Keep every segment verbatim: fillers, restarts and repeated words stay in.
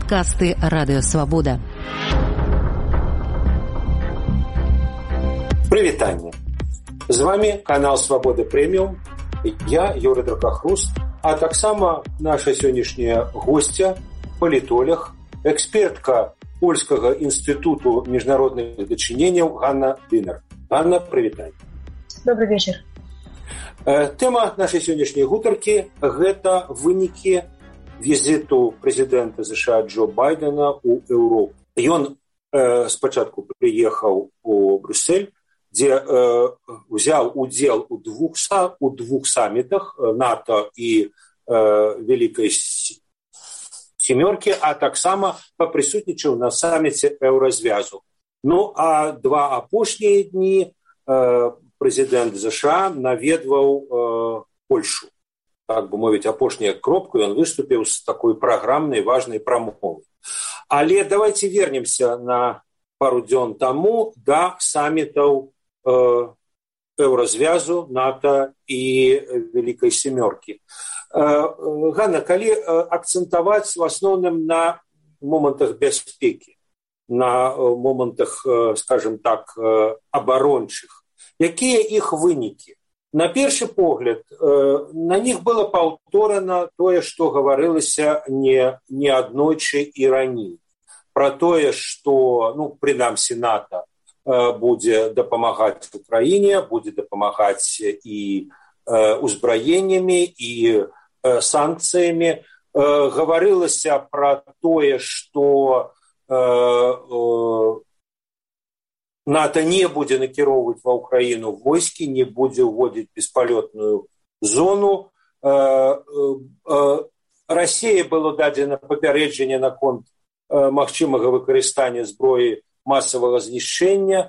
Подкасты Радио Свобода. Прывітанне. З вами канал Свобода Премиум. Я Юрий Дракохруст, а таксама наша сённяшняя гостья, палітолог, экспертка Польскага інстытуту міжнародных дачыненняў Ганна Дынар. Ганна, прывітанне. Добрый вечер. Тэма нашай сённяшняй гутаркі – гэта вынікі візіту прэзідэнта США Джо Байдена ў Еўропу. Ён э, спачатку прыехаў у Брюссель, дзе э, узяў удзел у двух, у двух самітах НАТО і э, Великай Сямёркі, а таксама папрысутнічаў на саміце Еўразвязу. Ну, а два апошнія дні э, прэзідэнт США наведваў э, Польшу. Так бы мовіць, апошняя кропка, ён выступіў з такой праграмнай важнай прамовай. Але давайте вернемся на пару дзён таму да самітаў э, Еўразвязу, НАТО і Великай Сямёркі. Э, Ганна, калі э, акцэнтаваць в асноўным на момантах бяспекі, на э, момантах, э, скажем так, э, абарончых, якія іх вынікі? На першы погляд, э, на них было паўторана тое, што гаварылася не, не аднойчы і раней. Пра тое, што, ну, прынамсі, НАТО э, будзе дапамагаць Украіне, будзе дапамагаць і э, узбраеннямі, і э, санкцыямі. Э, гаварылася пра тое, што э, э, НАТО не будзе накіроўваць ва Ўкраіну войскі, не будзе ўводзіць беспалётную зону. Расіі было дадзена папярэджанне наконт магчымага выкарыстання зброі масавага знішчэння.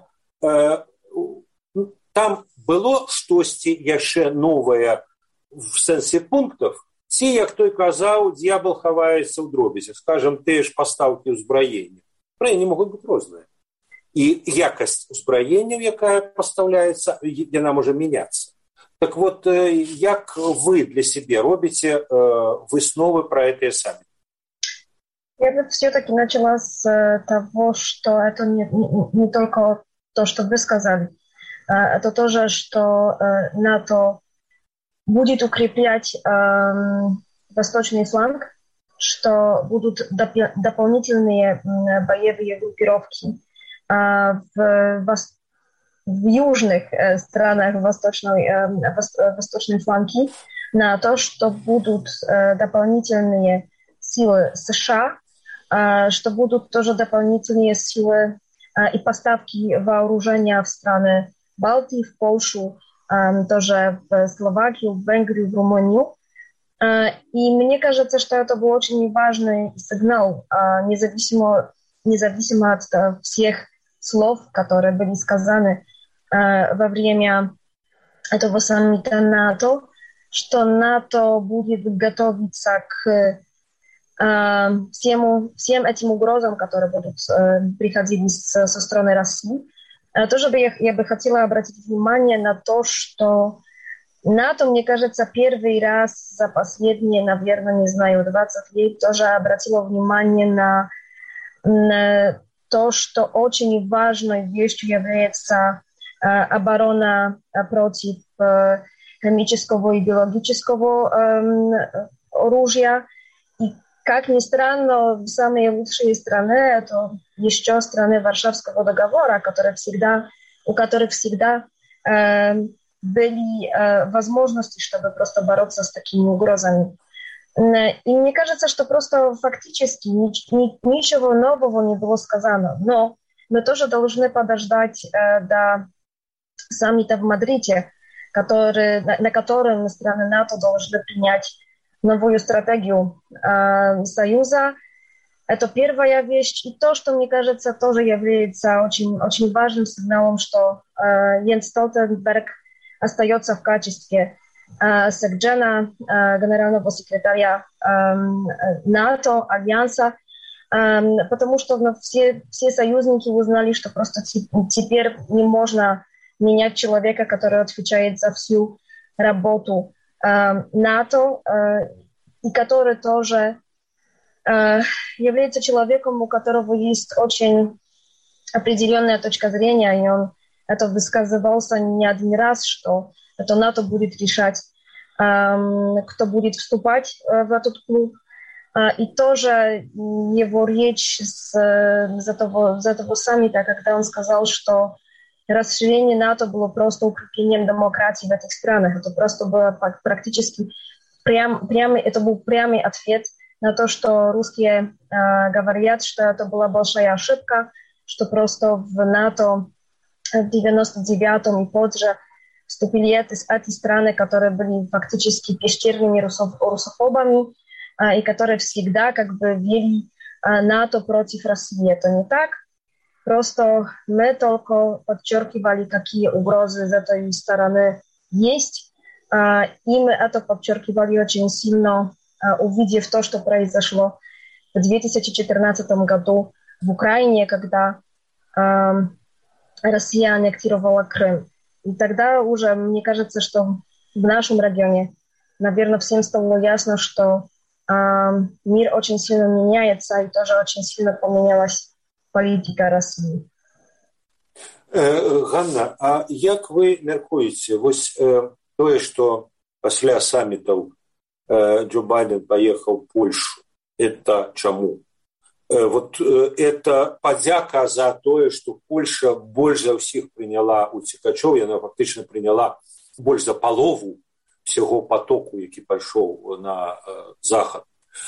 Там было штосьці яшчэ новае в сэнсе пунктаў, ці, як той казаў, д'ябал хаваецца ў дробязях. Скажам, тыя ж пастаўкі ўзбраення. Праявы могуць быць розныя. І якасць узбраення, якая пастаўляецца, яна можа мяняцца. Так вот, як вы для себе робите высновы про это сами? Я бы все-таки начала с того, что это не, не, не только то, что вы сказали. Это тоже, что НАТО будет укреплять э, восточный фланг, что будут доп- дополнительные боевые группировки В, в южных э, странах восточной, э, восточной фланги на то, что будут э, дополнительные силы США, э, что будут тоже дополнительные силы э, и поставки вооружения в страны Балтии, в Польшу, э, тоже в Словакию, в Венгрию, в Румынию. Э, и мне кажется, что это был очень важный сигнал, э, независимо, независимо от э, всех слов, которые были сказаны э, во время этого саммита НАТО, что НАТО будет готовиться к э, всему, всем этим угрозам, которые будут э, приходить со, со стороны России. Э, тоже бы я, я бы хотела обратить внимание на то, что НАТО, мне кажется, первый раз за последние, наверное, не знаю, двадцать лет тоже обратило внимание на, на то, что очень важной вещью является э, оборона э, против э, химического и биологического э, оружия. И, как ни странно, самые лучшие страны — это еще страны Варшавского договора, которые всегда, у которых всегда э, были э, возможности, чтобы просто бороться с такими угрозами. И мне кажется, что просто фактически ничего нового не было сказано. Но мы тоже должны подождать э, до саммита в Мадриде, который, на, на котором страны НАТО должны принять новую стратегию э, Союза. Это первая вещь. И то, что, мне кажется, тоже является очень, очень важным сигналом, что э, Йенс Столтенберг остается в качестве Секджена, генерального секретаря НАТО, Альянса, потому что ну, все, все союзники узнали, что просто теперь не можно менять человека, который отвечает за всю работу НАТО, и который тоже является человеком, у которого есть очень определенная точка зрения, и он это высказывался не один раз, что это НАТО будет решать, кто будет вступать в этот клуб. И тоже его речь с, с, этого, с этого саммита, когда он сказал, что расширение НАТО было просто укреплением демократии в этих странах. Это просто было практически прям, прямый, это был прямый ответ на то, что русские э, говорят, что это была большая ошибка, что просто в НАТО в девяносто девятом и позже вступили эти, эти страны, которые были фактически пещерными русоф, русофобами, и которые всегда как бы вели НАТО против России. Это не так. Просто мы только подчеркивали, какие угрозы с этой стороны есть. И мы это подчеркивали очень сильно, увидев то, что произошло в две тысячи четырнадцатом году в Украине, когда Россия аннектировала Крым. И тогда уже, мне кажется, что в нашем регионе, наверное, всем стало ясно, что мир очень сильно меняется, и тоже очень сильно поменялась политика России. Ганна, а як вы мяркуеце, вось тое, што пасля саммітаў Джо Байден поехал в Польшу, это чаму? Вот это падзяка за тое, што Польша больш за ўсіх прыняла уцекачоў, яна фактычна прыняла больш за палову всего потоку, які пайшоў на захад.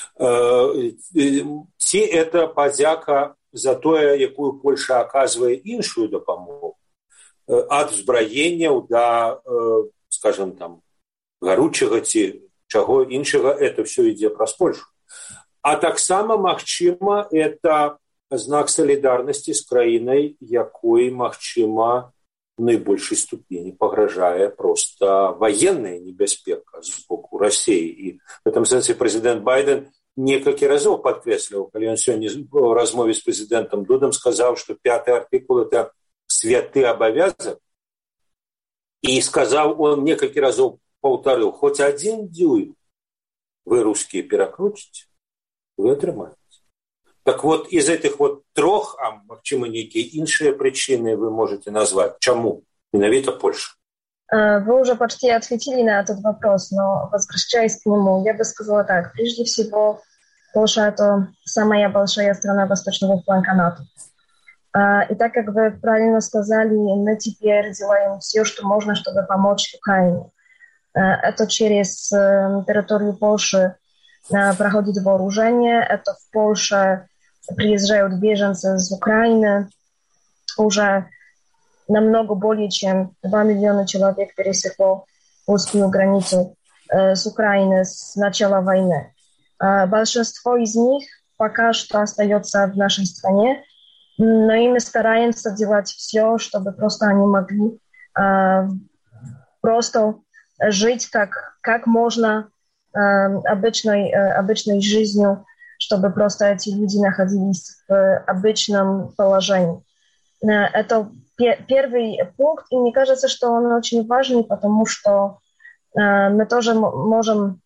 Ці это падзяка за тое, якую Польша аказвае іншую дапамогу ад узбраенняў да, скажем, там, гаручага ці чаго іншага, это все ідзе праз Польшу. А таксама, магчыма, это знак солідарнасці з краінай, якой, магчыма, в наибольшей ступени погрожая просто военная небяспека с боку России. И в этом смысле президент Байден несколько разов подкреслил, когда он сегодня в размове с президентом Дудом сказал, что пятый артикул – это святый обовязок. И сказал, он несколько разов повторил, хоть один дюйм вы, русские, перекрутите, вы отрымаете. Так вот, из этих вот трех, а магчыма некие іншыя причины вы можете назвать, чему менавіта Польша? Вы уже почти ответили на этот вопрос, но возвращаясь к нему, я бы сказала так. Прежде всего, Польша – это самая большая страна восточного фланга НАТО. И так, как вы правильно сказали, мы теперь делаем все, что можно, чтобы помочь Украине. Это через территорию Польши проходит вооружение, это в Польше приезжают беженцы из Украины. Уже намного более чем два миллиона человек пересекло узкую границу э, с Украины с начала войны. Э, большинство из них пока что остается в нашей стране, но и мы стараемся делать все, чтобы просто они могли э, просто жить как, как можно э, обычной, э, обычной жизнью, чтобы просто эти люди находились в обычном положении. Это первый пункт, и мне кажется, что он очень важный, потому что мы тоже можем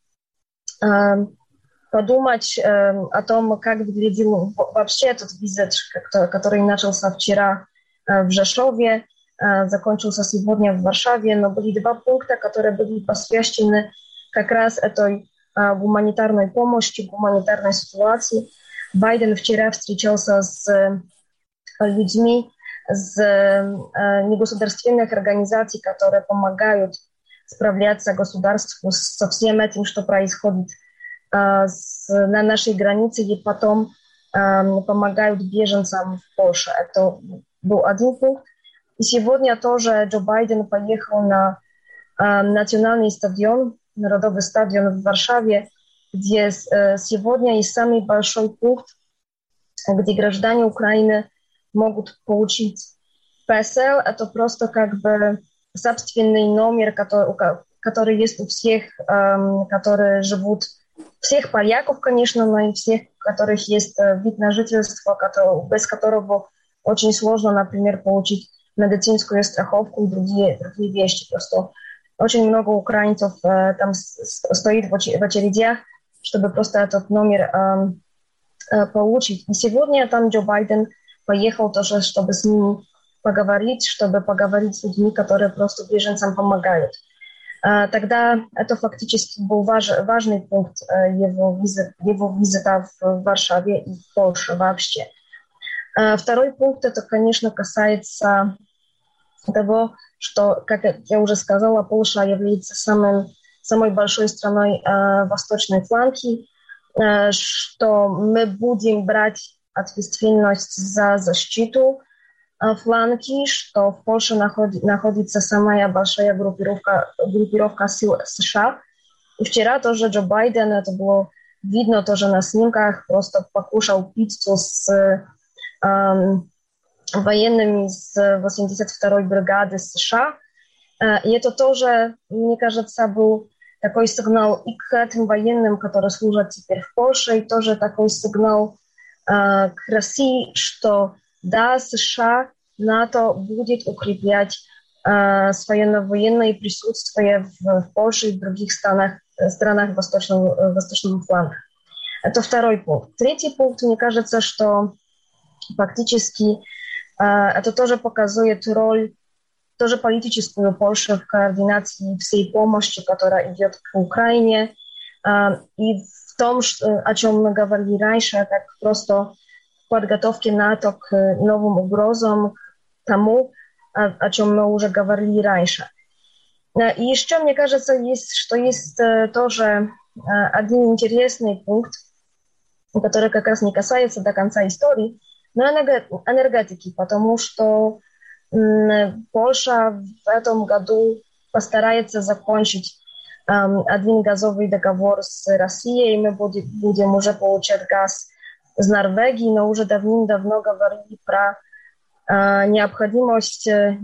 подумать о том, как выглядел вообще этот визит, который начался вчера в Rzeszowie, закончился сегодня в Варшаве, но были два пункта, которые были посвящены как раз этой гуманитарной помощи, гуманитарной ситуации. Байден вчера встречался с людьми с негосударственных организаций, которые помогают справляться государству со всем этим, что происходит на нашей границе, и потом помогают беженцам в Польше. Это был один пункт. И сегодня тоже Джо Байден поехал на национальный стадион, Народовый стадион в Варшаве, где сегодня есть самый большой пункт, где граждане Украины могут получить пэ эс эл. Это просто как бы собственный номер, который, который есть у всех, которые живут, всех поляков, конечно, но и всех, у которых есть вид на жительство, который, без которого очень сложно, например, получить медицинскую страховку и другие, другие вещи. Просто очень много украинцев э, там с, с, стоит в очередях, чтобы просто этот номер э, получить. И сегодня там Джо Байден поехал тоже, чтобы с ними поговорить, чтобы поговорить с людьми, которые просто беженцам помогают. Тогда это фактически был важ, важный пункт его, визит, его визита в Варшаве и в Польше вообще. Второй пункт, это, конечно, касается того, что, как я уже сказала, Польша является самым, самой большой страной восточной фланги, что мы будем брать ответственность за защиту фланги, что в Польше находи, находится самая большая группировка, группировка сил США. И вчера тоже Джо Байден, это было видно тоже на снимках, просто покушал пиццу с эм, военными с восемьдесят второй бригады США. И это тоже, мне кажется, был такой сигнал и к этим военным, которые служат теперь в Польше, и тоже такой сигнал э, к России, что да, США, НАТО будет укреплять э, свое военное присутствие в, в Польше и в других странах, странах восточного, восточного фланга. Это второй пункт. Третий пункт, мне кажется, что фактически э, это тоже показывает роль, тоже политическую Польши в координации всей помощи, которая идет к Украине, э, и в том, что, о чем мы говорили раньше, как просто подготовки НАТО к новым угрозам, к тому, о, о чем мы уже говорили раньше. И еще, мне кажется, есть, что есть тоже один интересный пункт, который как раз не касается до конца истории, но энергетики, потому что Польша в этом году постарается закончить один газовый договор с Россией, и мы будем уже получать газ из Норвегии, но уже давным-давно говорили про э, необходимость э,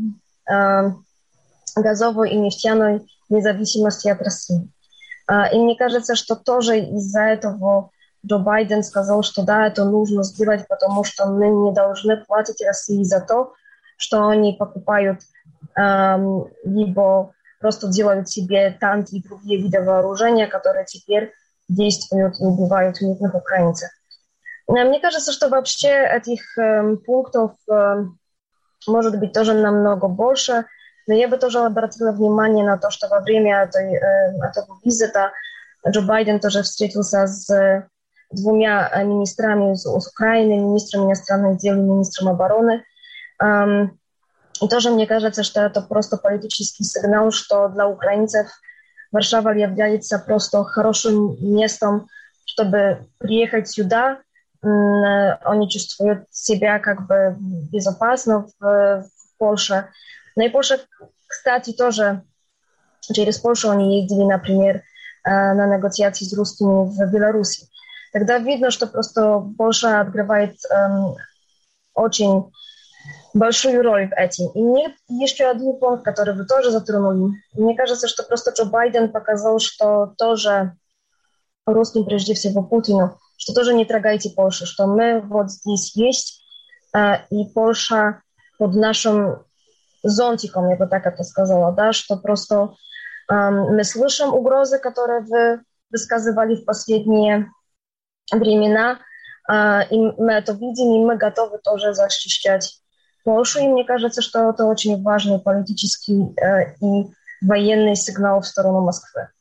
газовой и нефтяной независимости от России. Э, и мне кажется, что тоже из-за этого Джо Байден сказал, что да, это нужно сделать, потому что мы не должны платить России за то, что они покупают э, либо просто делают себе танки и другие виды вооружения, которые теперь действуют и убивают мирных украинцев. Мне кажется, что вообще этих э, пунктов э, может быть тоже намного больше, но я бы тоже обратила внимание на то, что во время этой, э, этого визита Джо Байден тоже встретился с двумя министрами из, из Украины, министром иностранных дел и министром обороны. Эм, и тоже мне кажется, что это просто политический сигнал, что для украинцев Варшава является просто хорошим местом, чтобы приехать сюда. Они чувствуют себя как бы безопасно в, в Польше. Но и Польша, кстати, тоже через Польшу они ездили, например, на негоциации с русскими в Беларуси. Тогда видно, что просто Польша открывает эм, очень большую роль в этом. И мне еще один пункт, который вы тоже затронули. Мне кажется, что просто Джо Байден показал, что тоже русским, прежде всего Путину, что тоже не трогайте Польшу, что мы вот здесь есть, э, и Польша под нашим зонтиком, я бы так это сказала, да, что просто э, мы слышим угрозы, которые вы высказывали в последние времена, э, и мы это видим, и мы готовы тоже защищать Польшу, и мне кажется, что это очень важный политический э, и военный сигнал в сторону Москвы.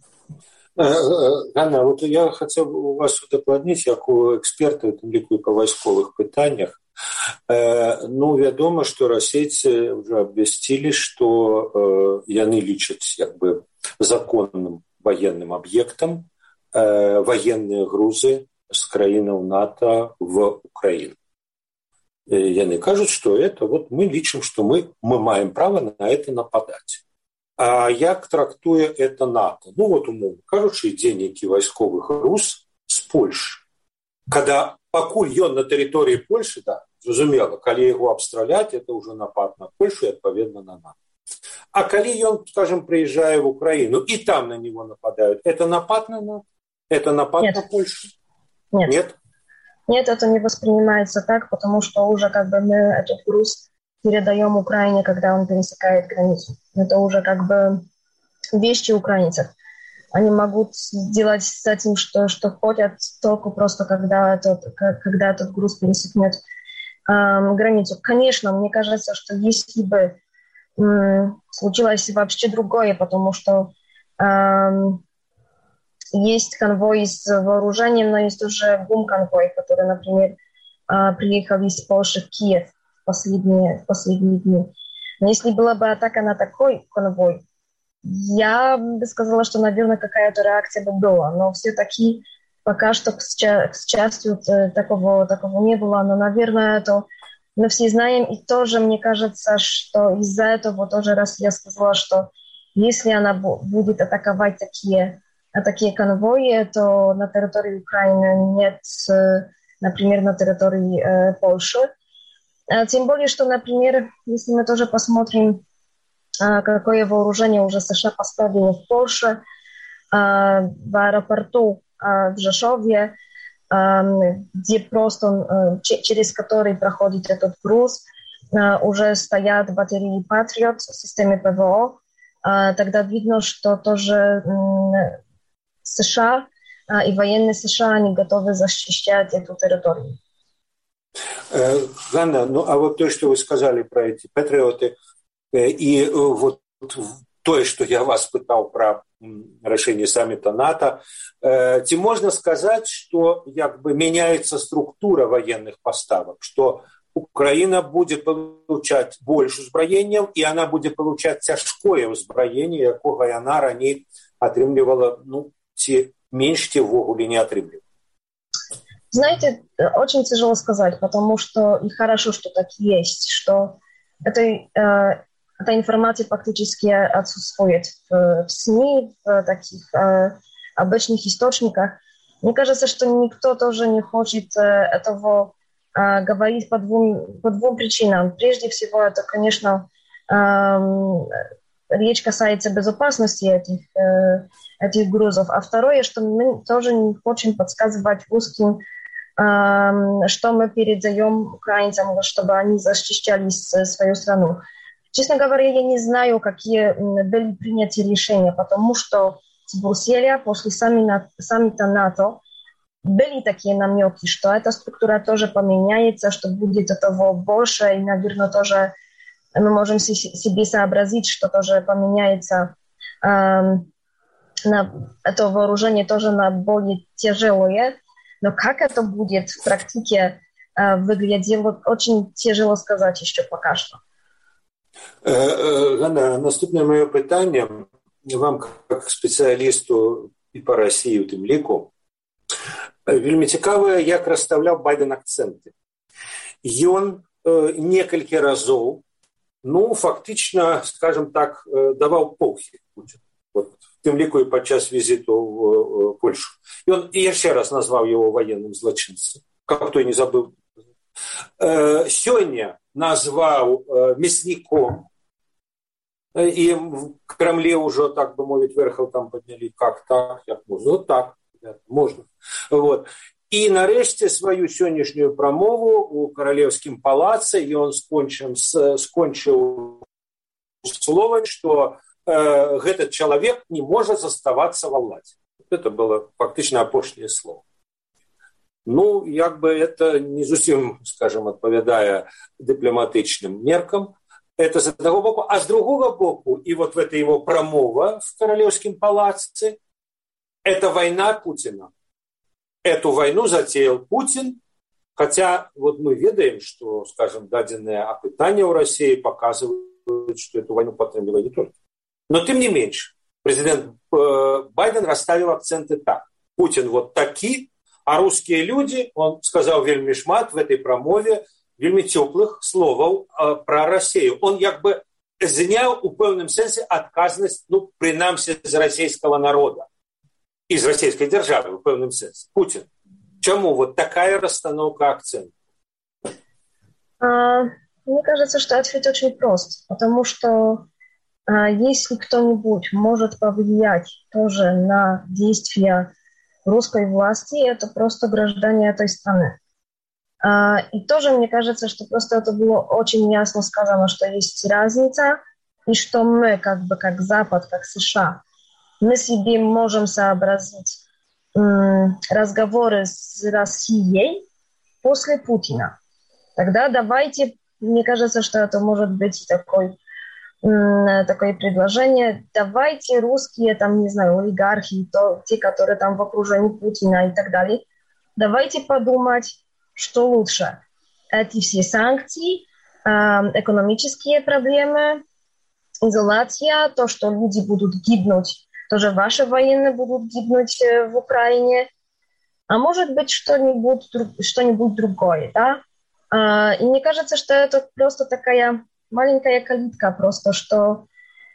Ганна, вот я хотел у вас удакладніць, як у эксперта, у тым ліку па вайсковых пытаннях. Ну, вядома, што расейцы ўжо абвясцілі, што яны лічаць як бы законным военным аб'ектам военныя грузы з краінаў НАТО в Украіну. Яны кажуць, што это вот мы лічым, што мы, мы маем права на это нападаць. А як трактуе это НАТО? Ну, вот, умоўна кажучы, ідзе нейкі вайсковы груз з Польшы. Когда пакуль ён на тэрыторыі Польшы, да, зразумела, калі яго абстраляць, это ўжо напад на Польшу і, адпаведна, на НАТО. А калі ён, скажем, прыязджае в Украину, и там на него нападают, это напад на НАТО? Это напад Нет. на Польшу? Нет. Нет? Нет, это не воспринимается так, потому что уже как бы мы этот груз передаем Украине, когда он пересекает границу. Это уже как бы вещи украинцев. они могут делать с этим, что, что хотят, только просто когда этот, когда этот груз пересекнет эм, границу. Конечно, мне кажется, что если бы эм, случилось вообще другое, потому что эм, есть конвой с вооружением, но есть уже гум-конвой, который, например, э, приехал из Польши в Киев в последние, в последние дни. Но если была бы атака на такой конвой, я бы сказала, что, наверное, какая-то реакция бы была, но все-таки пока что, к счастью, такого, такого не было, но, наверное, это мы все знаем, и тоже мне кажется, что из-за этого тоже Россия сказала, что если она будет атаковать такие, такие конвои, то на территории Украины нет, например, на территории э, Польши. Тем более, что, например, если мы тоже посмотрим, какое вооружение уже США поставили в Польше, в аэропорту в Rzeszowie, где просто через который проходит этот груз, уже стоят батареи Patriot в системе ПВО. Тогда видно, что тоже США и военные США, они готовы защищать эту территорию. Ганна, ну а вот то, что вы сказали про эти патриоты, и вот то, что я вас пытал про решение саммита НАТО, ці можно сказать, что как бы меняется структура военных поставок, что Украина будет получать больше узброения, и она будет получать тяжкое узброение, якого она ранее отрымливала, ну, ці меньше, ті вогуле не отрымливала. Знаете, очень тяжело сказать, потому что и хорошо, что так есть, что этой, э, эта информация фактически отсутствует в, в СМИ, в таких э, обычных источниках. Мне кажется, что никто тоже не хочет э, этого э, говорить по двум, по двум причинам. Прежде всего, это, конечно, э, речь касается безопасности этих, э, этих грузов. А второе, что мы тоже не хотим подсказывать русским, что мы передаем украинцам, чтобы они защищали свою страну. Честно говоря, я не знаю, какие были приняты решения, потому что в Брюсселе после саммита НАТО были такие намеки, что эта структура тоже поменяется, что будет этого больше, и, наверное, тоже мы можем себе сообразить, что тоже поменяется э, на это вооружение тоже на более тяжелое. Но как это будет в практике э, выглядело, очень тяжело сказать еще пока что. Ганна, наступне моє питання вам, як спеціалісту і по Росії, у тим ліку. Вельми цікаве, як розставляв Байден акценти. Ён э, некалькі разоў, ну, фактично, скажем так, э, даваў похі Путіну. Вот. Тем лику и подчас визиту в Польшу. И он и еще раз назвал его военным злочинцем. Как кто не забыл. Сегодня назвал мясником. И в Кремле уже, так бы мовить, верхов там подняли. Как так? Як можно? Ну так, можно. Вот. И нарешті свою сённяшнюю промову у Королевскім палаце, и он скончил, скончил словом, что этот человек не может оставаться во власти. Это было фактично апошняе слово. Ну, як бы это не зусім, скажем, адпавядае дыпламатычным меркам. Это с одного боку. А с другого боку, и вот в этой его промова в Королевском палаце, это война Путина. Эту войну затеял Путин, хотя вот мы ведаем, что, скажем, даденные опытания у России показывают, что эту войну подтримливает не только. Но тем не меньше, президент Байден расставил акценты так. Путин вот таки, а русские люди, он сказал вельми шмат в этой промове, вельми теплых словов про Россию. Он как бы знял у певном сенсе отказность, ну, принамсі з российского народа, из российской державы в певном сенсе. Путин. Чему вот такая расстановка акцентов? А, мне кажется, что ответ очень прост, потому что если кто-нибудь может повлиять тоже на действия русской власти, это просто граждане этой страны. И тоже мне кажется, что просто это было очень ясно сказано, что есть разница, и что мы, как бы как Запад, как США, мы себе можем сообразить разговоры с Россией после Путина. Тогда давайте, мне кажется, что это может быть такой, такое предложение, давайте русские, там, не знаю, олигархи, то, те, которые там в окружении Путина и так далее, давайте подумать, что лучше. Эти все санкции, экономические проблемы, изоляция, то, что люди будут гибнуть, тоже ваши военные будут гибнуть в Украине, а может быть что-нибудь, что-нибудь другое, да? И мне кажется, что это просто такая маленькая калитка, просто что,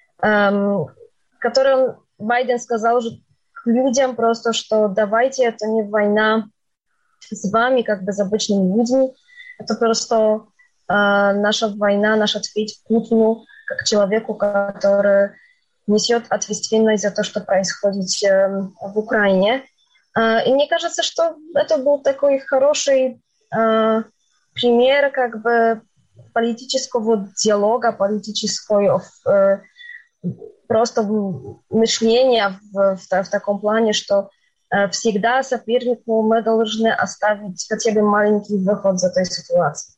которую Байден сказал к людям просто, что давайте, это не война с вами, как бы с обычными людьми, это просто наша война, наш ответ Путину, как человеку, который несет ответственность за то, что происходит в Украине. И мне кажется, что это был такой хороший пример как бы политического диалога, политического просто мышления в, в, в таком плане, что всегда сопернику мы должны оставить хотя бы маленький выход из этой ситуации.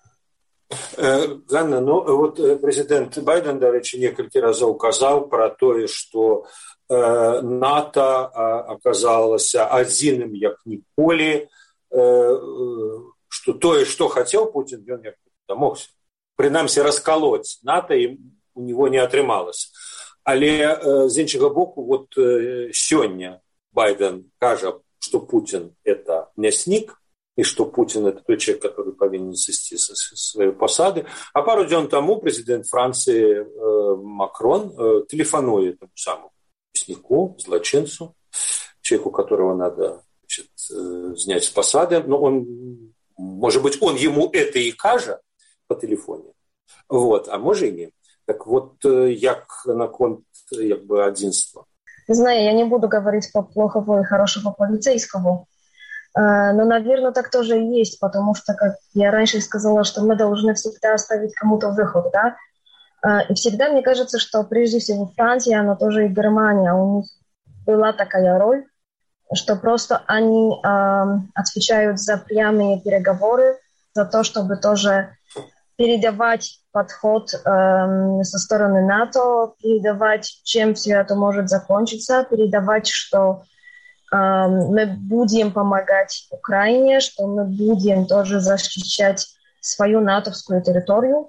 Ганна, ну вот президент Байден, до речі, некалькі разоў казаў пра тое, што э, НАТО аказалася адзіным як ніколі, э, што тое, што хацеў Путін, ён як дамогся. Прынамсі, раскалоць НАТО і у него не атрымалася. Але э, з іншага боку, вот э, сёння Байден кажа, што Путін – это мяснік, и что Путин – это тот человек, который повинен сойти со своей посады. А пару дней тому президент Франции э, Макрон э, телефонует этому самому мяснику, злочинцу, человеку, которого надо, значит, э, снять с посады. Но он, может быть, он ему это и кажа по телефону. Вот, а может и не. Так вот, э, як наконт як бы одинства. Не знаю, я не буду говорить по плохого и хорошего полицейского. Но, наверное, так тоже и есть, потому что, как я раньше сказала, что мы должны всегда оставить кому-то выход, да. И всегда мне кажется, что прежде всего Франция, но тоже и Германия, у них была такая роль, что просто они э, отвечают за прямые переговоры, за то, чтобы тоже передавать подход э, со стороны НАТО, передавать, чем все это может закончиться, передавать, что мы будем помогать Украине, что мы будем тоже защищать свою натовскую территорию,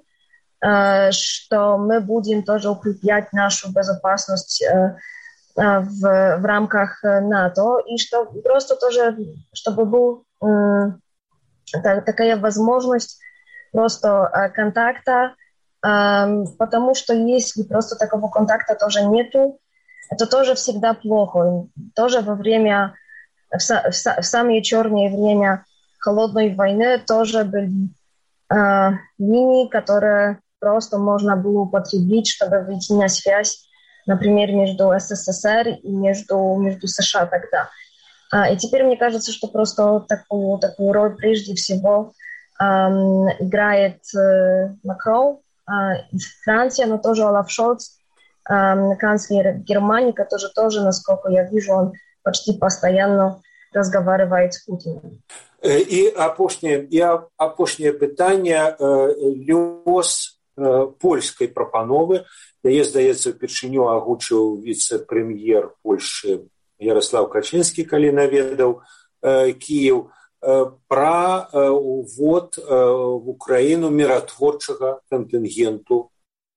что мы будем тоже укреплять нашу безопасность в, в рамках НАТО, и что просто тоже, чтобы была такая возможность просто контакта, потому что если просто такого контакта тоже нету, это тоже всегда плохо. Тоже во время, в, в, в самые черные время холодной войны тоже были э, линии, которые просто можно было употребить, чтобы выйти на связь, например, между СССР и между, между США тогда. А, и теперь мне кажется, что просто такую, такую роль прежде всего э, играет э, Макрон, э, Франция, но тоже Олаф Шольц, канцлер Германии, который тоже, насколько я вижу, он почти постоянно разговаривает с Путиным. И апошняе, и апошняе пытанне лёс польскай прапановы. Яе, здаецца, упершыню агучыў віцэ-прэм'ер Польшчы Ярослав Качынскі, калі наведаў Кіеў, пра увод в Украіну міратворчага кантынгенту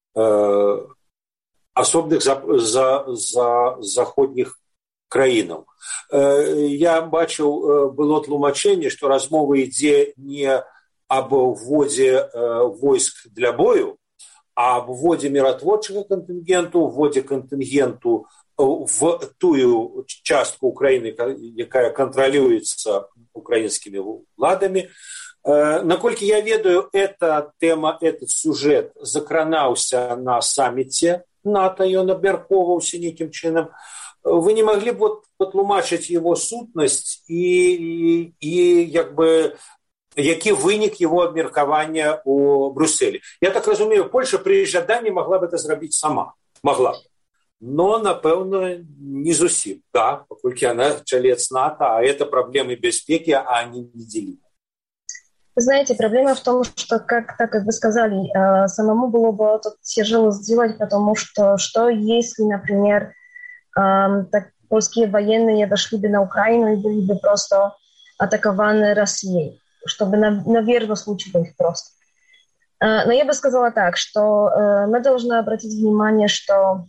асобных за, за, за заходніх краінаў. Я бачыў, было тлумачэнне, што размова ідзе не аб уводзе войск для бою, а аб уводзе міратворчага кантынгенту, уводзе кантынгенту в тую частку Украіны, якая кантралюецца украінскімі ўладамі. Наколькі я ведаю, эта тема, этот сюжет закранаўся на саммите НАТО, ён абмяркоўваўся нейкім чынам. Вы не могли бы вот патлумачыць его сутнасць і, і, і як бы, які вынік его абмеркавання у Брюсселі? Я так разумею, Польша при жаданні могла бы это зрабіць сама. Могла. но, напэўна, не зусім. Да, паколькі яна чалец НАТО, а это проблемы бяспекі, а они не делили. Знаете, проблема в том, что, как, так как вы сказали, самому было бы это тяжело сделать, потому что, что если, например, так, польские военные дошли бы на Украину и были бы просто атакованы Россией, чтобы, наверное, случилось просто. Но я бы сказала так, что мы должны обратить внимание, что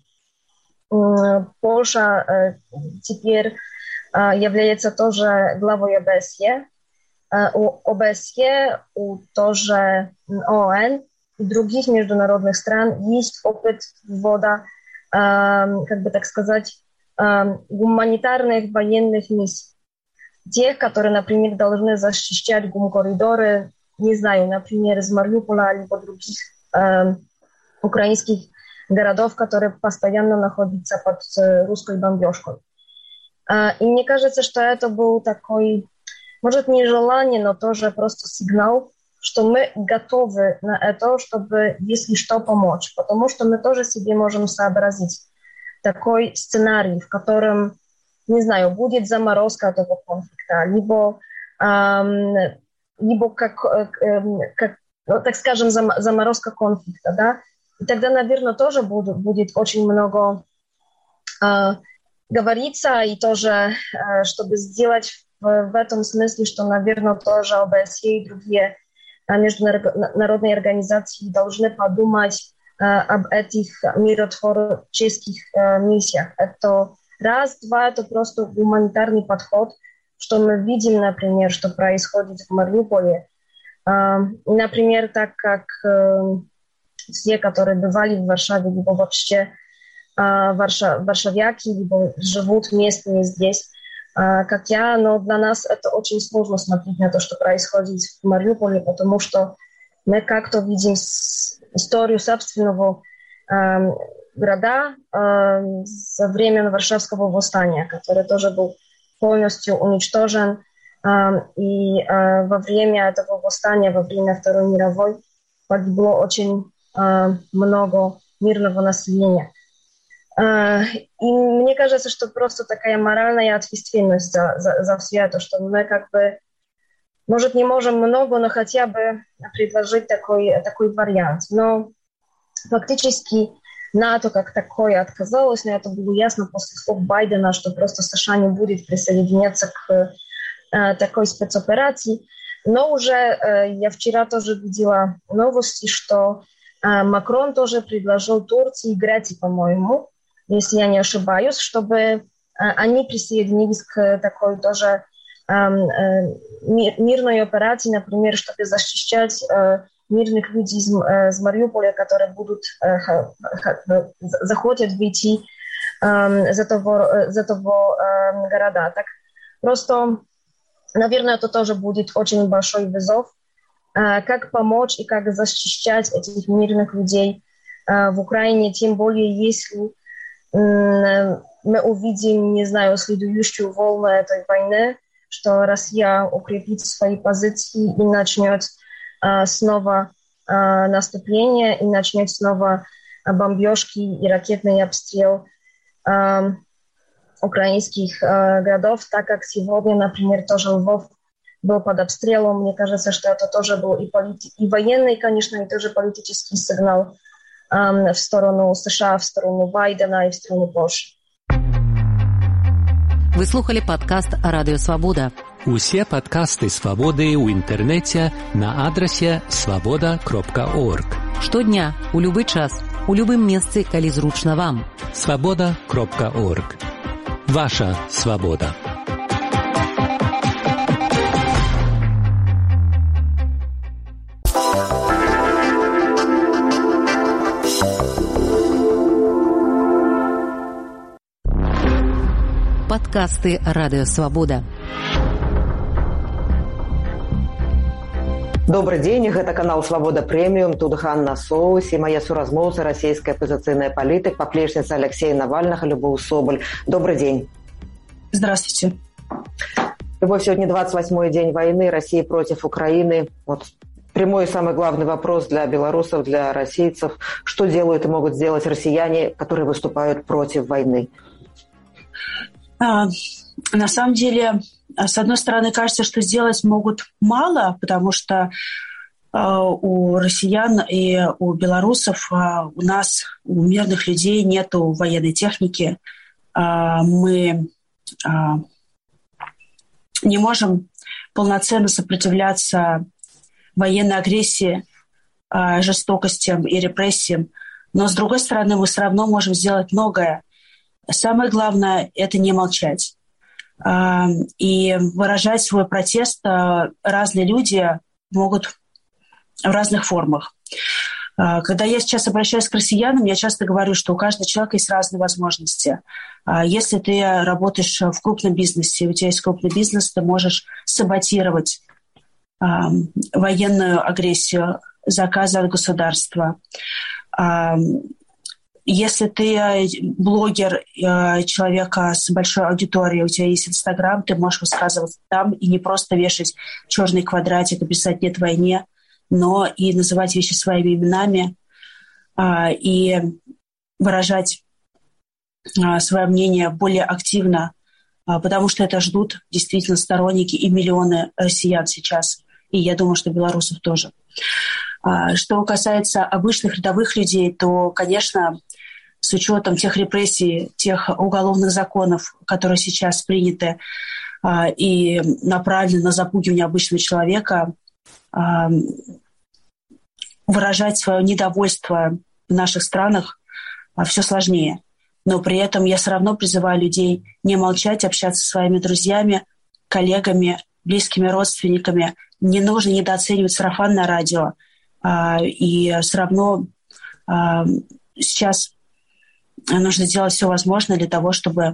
Польша теперь является тоже главой ОБСЕ. У ОБСЕ, у тоже ООН и других международных стран есть опыт ввода, как бы так сказать, гуманитарных военных миссий. Тех, которые, например, должны защищать гум-коридоры, не знаю, например, из Мариуполя либо других украинских городов, которые постоянно находятся под русской бомбежкой. И мне кажется, что это был такой, может, не желание, но тоже просто сигнал, что мы готовы на это, чтобы, если что, помочь. Потому что мы тоже себе можем сообразить такой сценарий, в котором, не знаю, будет заморозка этого конфликта, либо, эм, либо как, э, как, так скажем, зам, заморозка конфликта, да. И тогда, наверное, тоже будет, будет очень много э, говориться, и тоже, э, чтобы сделать в, в этом смысле, что, наверное, тоже ОБСЕ и другие э, международные организации должны подумать э, об этих миротворческих э, миссиях. Это раз, два, это просто гуманитарный подход, что мы видим, например, что происходит в Мариуполе. Э, например, так как э, все, которые бывали в Варшаве, либо вообще э, варша, варшавяки, либо живут местные здесь, э, как я, но для нас это очень сложно смотреть на то, что происходит в Мариуполе, потому что мы как-то видим с, историю собственного э, города э, со времен Варшавского восстания, который тоже был полностью уничтожен. Э, и э, во время этого восстания, во время Второй мировой, погибло очень много мирного населения. И мне кажется, что просто такая моральная ответственность за, за, за все это, что мы как бы, может, не можем много, но хотя бы предложить такой, такой вариант. Но фактически НАТО как такое отказалось, но это было ясно после слов Байдена, что просто США не будет присоединяться к э, такой спецоперации. Но уже э, я вчера тоже видела новости, что Макрон тоже предложил Турции и Греции, по-моему, если я не ошибаюсь, чтобы они присоединились к такой тоже мирной операции, например, чтобы защищать мирных людей из Мариуполя, которые будут захотят выйти из этого, из этого города. Так просто, наверное, это тоже будет очень большой вызов. Как помочь и как защищать этих мирных людей в Украине, тем более, если мы увидим, не знаю, следующую волну этой войны, что Россия укрепит свои позиции и начнет снова наступление, и начнет снова бомбежки и ракетный обстрел украинских городов, так как сегодня, например, тоже Львов был под обстрелом. Мне кажется, что это тоже был и, полит... и военный, конечно, и тоже политический сигнал эм, в сторону США, в сторону Байдена и в сторону Польши. Вы слухали падкаст Радыё Свабода. Усе падкасты Свабоды ў інтэрнэце на адрасе свабода кропка орг. Штодня, у любы час, у любым месцы, калі зручна вам. свабода кропка орг. Ваша свабода. Падкасты Радыё Свабода. Добрый день, гэта канал Свабода Прэміум, тут Ганна Соус і мая суразмоўца, расійская апозіцыйная палітык, паплечніца Алексея Навальнага, Любоў Соболь. Добрый день. Здравствуйте. Любовь, сегодня двадцать восьмой день войны России против Украины. Вот прямой и самый главный вопрос для белорусов, для российцев. Что делают и могут сделать россияне, которые выступают против войны? А, на самом деле, с одной стороны, кажется, что сделать могут мало, потому что а, у россиян и у белорусов, а, у нас, у мирных людей нету военной техники. А, мы а, не можем полноценно сопротивляться военной агрессии, жестокостям и репрессиям. Но, с другой стороны, мы все равно можем сделать многое. Самое главное – это не молчать. И выражать свой протест разные люди могут в разных формах. Когда я сейчас обращаюсь к россиянам, я часто говорю, что у каждого человека есть разные возможности. Если ты работаешь в крупном бизнесе, у тебя есть крупный бизнес, ты можешь саботировать э, военную агрессию, заказы от государства. Э, если ты блогер, э, человека с большой аудиторией, у тебя есть Инстаграм, ты можешь высказываться там и не просто вешать черный квадратик и писать «нет войне», но и называть вещи своими именами а, и выражать а, свое мнение более активно, а, потому что это ждут действительно сторонники и миллионы россиян сейчас, и я думаю, что белорусов тоже. А, что касается обычных рядовых людей, то, конечно, с учетом тех репрессий, тех уголовных законов, которые сейчас приняты а, и направлены на запугивание обычного человека, выражать свое недовольство в наших странах все сложнее. Но при этом я все равно призываю людей не молчать, общаться со своими друзьями, коллегами, близкими родственниками. Не нужно недооценивать сарафанное радио. И все равно сейчас нужно сделать все возможное для того, чтобы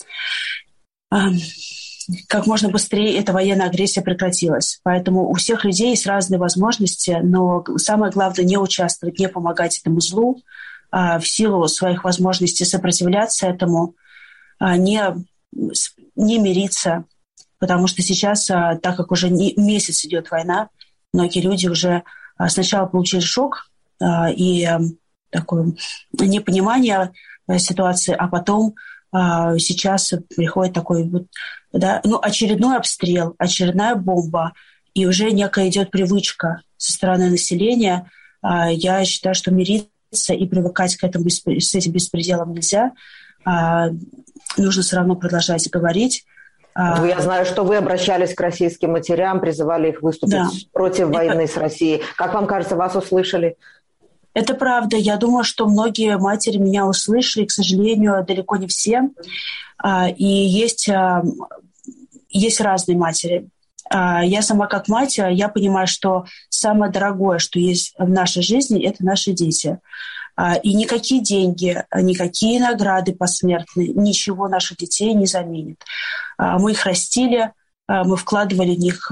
как можно быстрее эта военная агрессия прекратилась. Поэтому у всех людей есть разные возможности, но самое главное не участвовать, не помогать этому злу, а в силу своих возможностей сопротивляться этому, а не, не мириться. Потому что сейчас, так как уже не, месяц идет война, многие люди уже сначала получили шок и такое непонимание ситуации, а потом сейчас приходит такой вот, да, ну, очередной обстрел, очередная бомба, и уже некая идет привычка со стороны населения. Я считаю, что мириться и привыкать к этому, с этим беспределом нельзя. Нужно все равно продолжать говорить. Ну, я знаю, что вы обращались к российским матерям, призывали их выступить да. против войны Это... с Россией. Как вам кажется, вас услышали? Это правда. Я думаю, что многие матери меня услышали, к сожалению, далеко не все. И есть, есть разные матери. Я сама как мать, я понимаю, что самое дорогое, что есть в нашей жизни, это наши дети. И никакие деньги, никакие награды посмертные, ничего наших детей не заменит. Мы их растили, мы вкладывали в них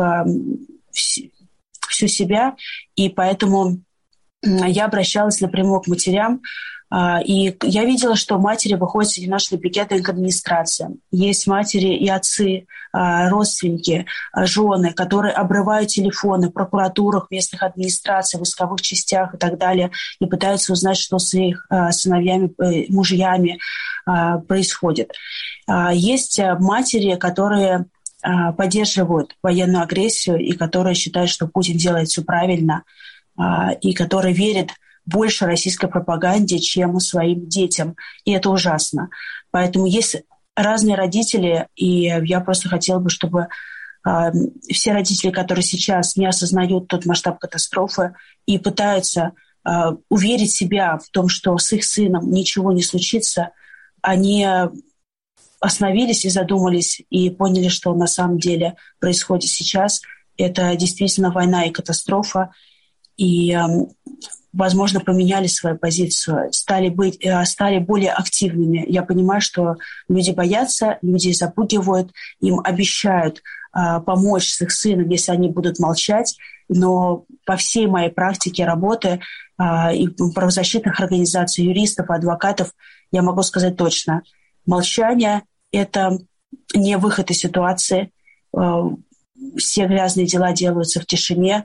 всю себя, и поэтому я обращалась напрямую к матерям, и я видела, что матери выходят среди наших пикеты к администрациям. Есть матери и отцы, родственники, жены, которые обрывают телефоны в прокуратурах, местных администрациях, войсковых частях и так далее, и пытаются узнать, что с их сыновьями, мужьями происходит. Есть матери, которые поддерживают военную агрессию и которые считают, что Путин делает все правильно, и которые верят больше российской пропаганде, чем своим детям. И это ужасно. Поэтому есть разные родители, и я просто хотела бы, чтобы э, все родители, которые сейчас не осознают тот масштаб катастрофы и пытаются э, уверить себя в том, что с их сыном ничего не случится, они остановились и задумались, и поняли, что на самом деле происходит сейчас. Это действительно война и катастрофа. И, возможно, поменяли свою позицию, стали, быть, стали более активными. Я понимаю, что люди боятся, люди запугивают, им обещают помочь с их сыном, если они будут молчать. Но по всей моей практике работы и правозащитных организаций, юристов, адвокатов, я могу сказать точно, молчание – это не выход из ситуации. Все грязные дела делаются в тишине.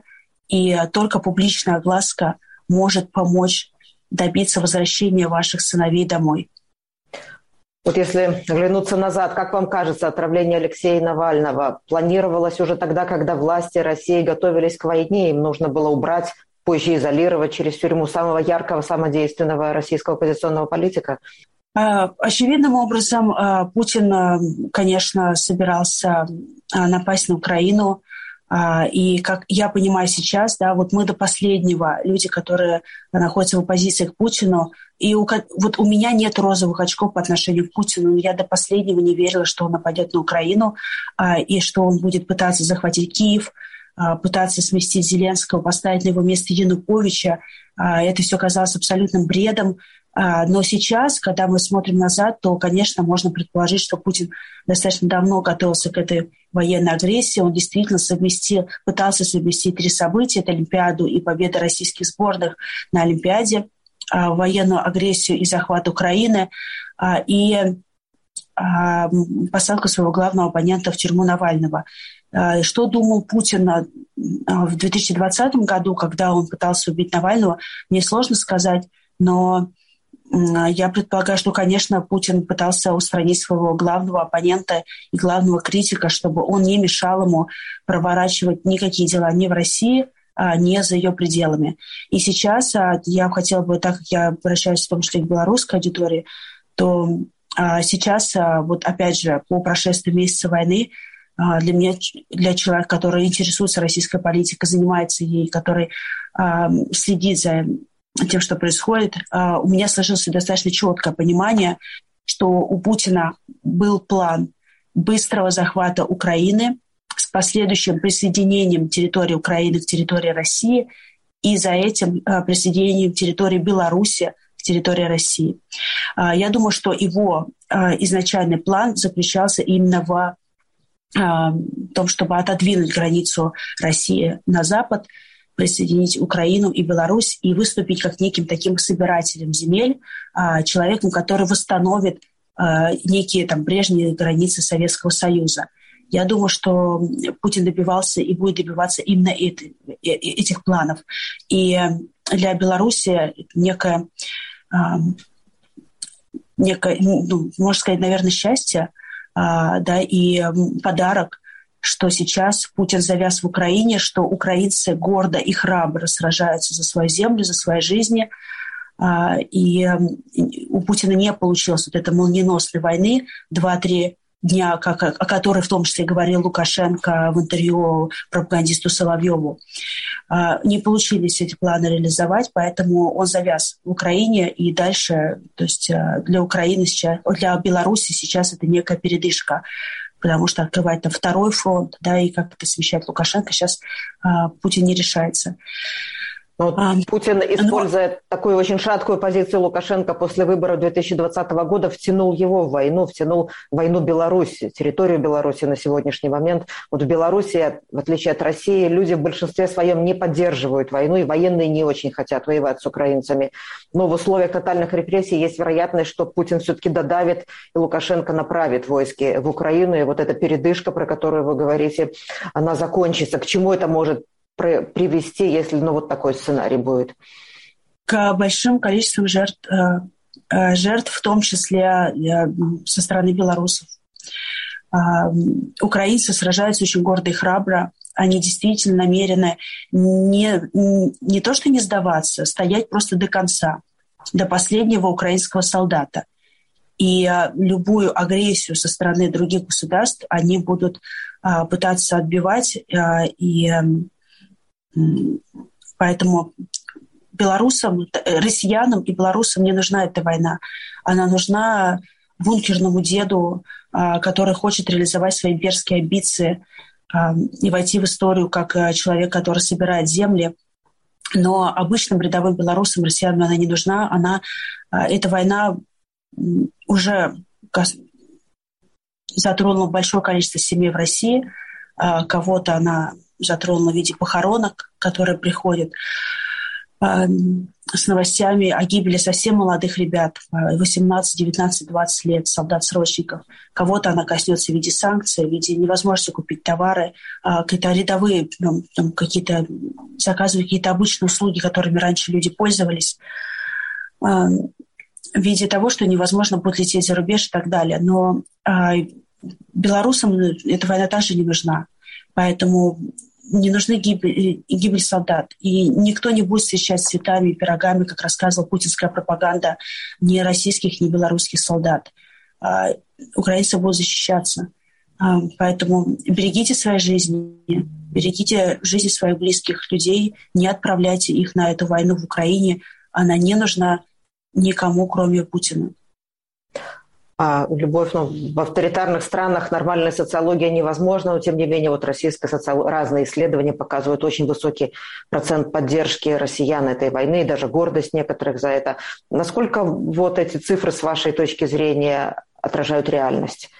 И только публичная огласка может помочь добиться возвращения ваших сыновей домой. Вот если оглянуться назад, как вам кажется, отравление Алексея Навального планировалось уже тогда, когда власти России готовились к войне, им нужно было убрать, позже изолировать через тюрьму самого яркого, самодейственного российского оппозиционного политика? Очевидным образом Путин, конечно, собирался напасть на Украину. И как я понимаю сейчас, да, вот мы до последнего, люди, которые находятся в оппозиции к Путину, и у, вот у меня нет розовых очков по отношению к Путину, но я до последнего не верила, что он нападет на Украину, и что он будет пытаться захватить Киев, пытаться сместить Зеленского, поставить на его место Януковича. Это все казалось абсолютным бредом. Но сейчас, когда мы смотрим назад, то, конечно, можно предположить, что Путин достаточно давно готовился к этой военной агрессии. Он действительно совместил, пытался совместить три события: это Олимпиаду и победа российских сборных на Олимпиаде, военную агрессию и захват Украины, и посадку своего главного оппонента в тюрьму Навального. Что думал Путин в две тысячи двадцатом году, когда он пытался убить Навального, мне сложно сказать, но я предполагаю, что, конечно, Путин пытался устранить своего главного оппонента и главного критика, чтобы он не мешал ему проворачивать никакие дела ни в России, ни за ее пределами. И сейчас я хотела бы, так как я обращаюсь в том числе к белорусской аудитории, то сейчас, вот опять же, по прошествии месяца войны, для меня, для человека, который интересуется российской политикой, занимается ей, который следит за тем, что происходит, у меня сложилось достаточно четкое понимание, что у Путина был план быстрого захвата Украины с последующим присоединением территории Украины к территории России и за этим присоединением территории Беларуси к территории России. Я думаю, что его изначальный план заключался именно в том, чтобы отодвинуть границу России на запад, присоединить Украину и Беларусь и выступить как неким таким собирателем земель, человеком, который восстановит некие там прежние границы Советского Союза. Я думаю, что Путин добивался и будет добиваться именно этих планов. И для Беларуси некое, некое ну, можно сказать, наверное, счастье, да, и подарок, что сейчас Путин завяз в Украине, что украинцы гордо и храбро сражаются за свою землю, за свои жизни. И у Путина не получилось вот этой молниеносной войны два-три дня, как, о которой в том числе говорил Лукашенко в интервью пропагандисту Соловьеву. Не получились эти планы реализовать, поэтому он завяз в Украине, и дальше, то есть для Украины сейчас, для Беларуси сейчас это некая передышка, потому что открывать там второй фронт, да, и как это смещать Лукашенко, сейчас а, Путин не решается. Вот а, Путин, используя но... такую очень шаткую позицию Лукашенко после выборов две тысячи двадцатого года, втянул его в войну, втянул в войну Беларуси, территорию Беларуси на сегодняшний момент. Вот в Беларуси, в отличие от России, люди в большинстве своем не поддерживают войну, и военные не очень хотят воевать с украинцами. Но в условиях тотальных репрессий есть вероятность, что Путин все-таки додавит, и Лукашенко направит войски в Украину, и вот эта передышка, про которую вы говорите, она закончится. К чему это может привести, если ну, вот такой сценарий будет? К большим количествам жертв, жертв, в том числе со стороны белорусов. Украинцы сражаются очень гордо и храбро. Они действительно намерены не, не то что не сдаваться, стоять просто до конца, до последнего украинского солдата. И любую агрессию со стороны других государств они будут пытаться отбивать. И поэтому белорусам, россиянам и белорусам не нужна эта война. Она нужна бункерному деду, который хочет реализовать свои имперские амбиции и войти в историю как человек, который собирает земли. Но обычным рядовым белорусам, россиянам она не нужна. Она, эта война уже затронула большое количество семей в России. Кого-то она затронула в виде похоронок, которые приходят. с новостями о гибели совсем молодых ребят, восемнадцать, девятнадцать, двадцать лет, солдат-срочников. Кого-то она коснется в виде санкций, в виде невозможности купить товары, какие-то рядовые, там, какие-то, заказывать какие-то обычные услуги, которыми раньше люди пользовались, в виде того, что невозможно будет лететь за рубеж и так далее. Но белорусам эта война также не нужна. Поэтому не нужны гибель, гибель солдат. И никто не будет встречать цветами и пирогами, как рассказывала путинская пропаганда, ни российских, ни белорусских солдат. А, украинцы будут защищаться. А, поэтому берегите свои жизни, берегите жизни своих близких людей, не отправляйте их на эту войну в Украине. Она не нужна никому, кроме Путина. А, Любовь, ну, в авторитарных странах нормальная социология невозможна, но тем не менее вот российская социология, разные исследования показывают очень высокий процент поддержки россиян этой войны, и даже гордость некоторых за это. Насколько вот эти цифры с вашей точки зрения отражают реальность?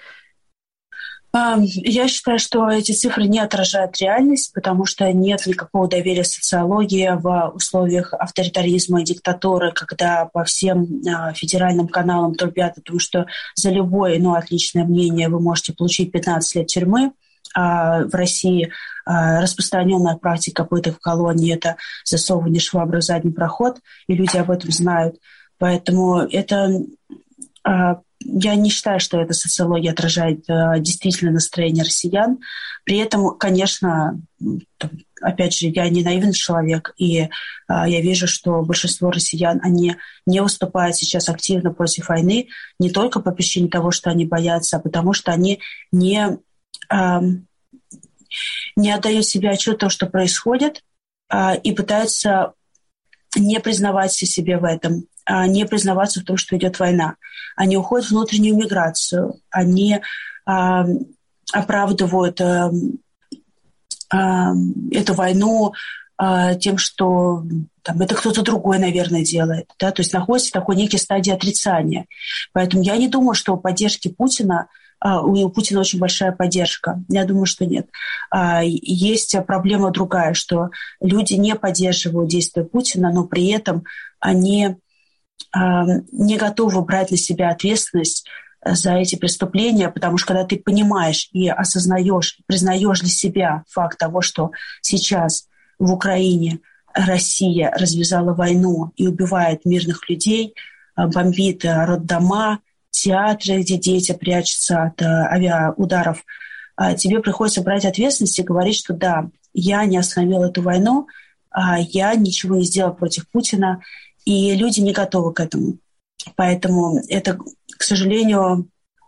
Я считаю, что эти цифры не отражают реальность, потому что нет никакого доверия социологии в условиях авторитаризма и диктатуры, когда по всем федеральным каналам трубят о том, что за любое, ну, отличное мнение вы можете получить пятнадцать лет тюрьмы. А в России распространенная практика пыток в колонии – это засовывание швабры в задний проход, и люди об этом знают. Поэтому это... Я не считаю, что эта социология отражает э, действительно настроение россиян. При этом, конечно, там, опять же, я не наивный человек, и э, я вижу, что большинство россиян, они не выступают сейчас активно против войны не только по причине того, что они боятся, а потому что они не, э, не отдают себе отчет в том, что происходит, э, и пытаются не признавать себе в этом, не признаваться в том, что идет война. Они уходят в внутреннюю миграцию, они а, оправдывают а, а, эту войну а, тем, что там, это кто-то другой, наверное, делает. Да? То есть находится в такой некой стадии отрицания. Поэтому я не думаю, что у поддержки Путина, а, у Путина очень большая поддержка. Я думаю, что нет. А, есть проблема другая, что люди не поддерживают действия Путина, но при этом они не готовы брать на себя ответственность за эти преступления, потому что когда ты понимаешь и осознаешь, признаешь для себя факт того, что сейчас в Украине Россия развязала войну и убивает мирных людей, бомбит роддома, театры, где дети прячутся от авиаударов, тебе приходится брать ответственность и говорить, что да, я не остановил эту войну, я ничего не сделал против Путина, и люди не готовы к этому. Поэтому это, к сожалению,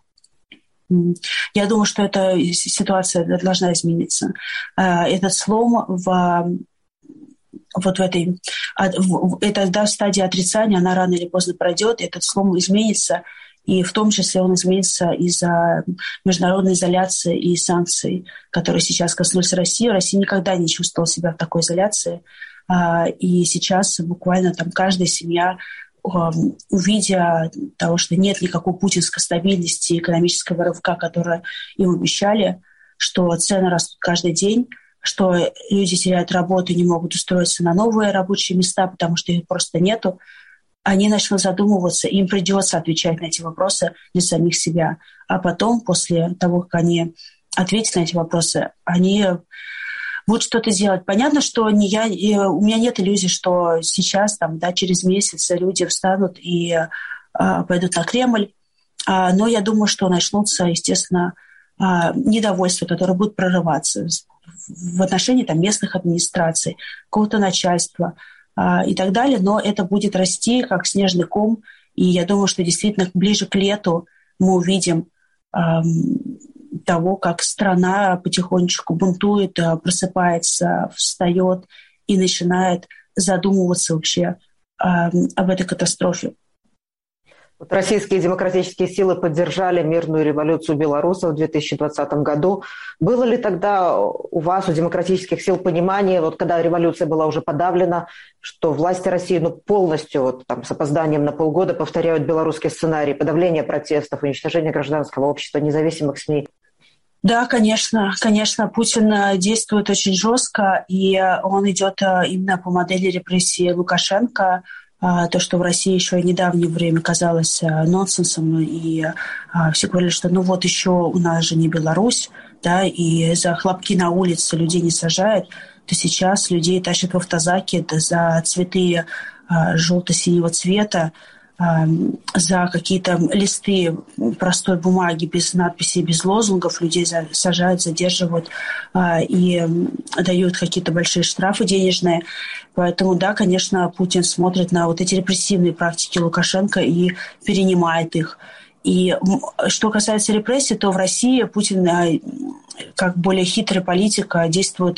я думаю, что эта ситуация должна измениться. Этот слом в, вот в этой это, да, в стадии отрицания, она рано или поздно пройдет, этот слом изменится, и в том числе он изменится из-за международной изоляции и санкций, которые сейчас коснулись России. Россия никогда не чувствовала себя в такой изоляции. И сейчас буквально там каждая семья, увидя того, что нет никакой путинской стабильности, экономического рывка, которое им обещали, что цены растут каждый день, что люди теряют работу и не могут устроиться на новые рабочие места, потому что их просто нету, они начнут задумываться, им придется отвечать на эти вопросы для самих себя. А потом, после того, как они ответят на эти вопросы, они будут что-то делать. Понятно, что не я, у меня нет иллюзий, что сейчас, там, да, через месяц люди встанут и а, пойдут на Кремль. А, но я думаю, что начнутся, естественно, а, недовольства, которые будут прорываться в отношении там, местных администраций, какого-то начальства а, и так далее. Но это будет расти, как снежный ком. И я думаю, что действительно ближе к лету мы увидим а, того, как страна потихонечку бунтует, просыпается, встает и начинает задумываться вообще э, об этой катастрофе. Вот российские демократические силы поддержали мирную революцию белорусов в две тысячи двадцатом году. Было ли тогда у вас, у демократических сил, понимание, вот когда революция была уже подавлена, что власти России ну, полностью вот, там, с опозданием на полгода повторяют белорусский сценарий подавления протестов, уничтожения гражданского общества, независимых СМИ? Да, конечно, конечно, Путин действует очень жестко, и он идет именно по модели репрессии Лукашенко. То, что в России еще и недавнее время казалось нонсенсом, и все говорили, что ну вот еще у нас же не Беларусь, да, и за хлопки на улице людей не сажают, то сейчас людей тащат в автозаки за цветы желто-синего цвета, за какие-то листы простой бумаги без надписей, без лозунгов людей сажают, задерживают и дают какие-то большие штрафы денежные. Поэтому, да, конечно, Путин смотрит на вот эти репрессивные практики Лукашенко и перенимает их. И что касается репрессий, то в России Путин, как более хитрый политик, действует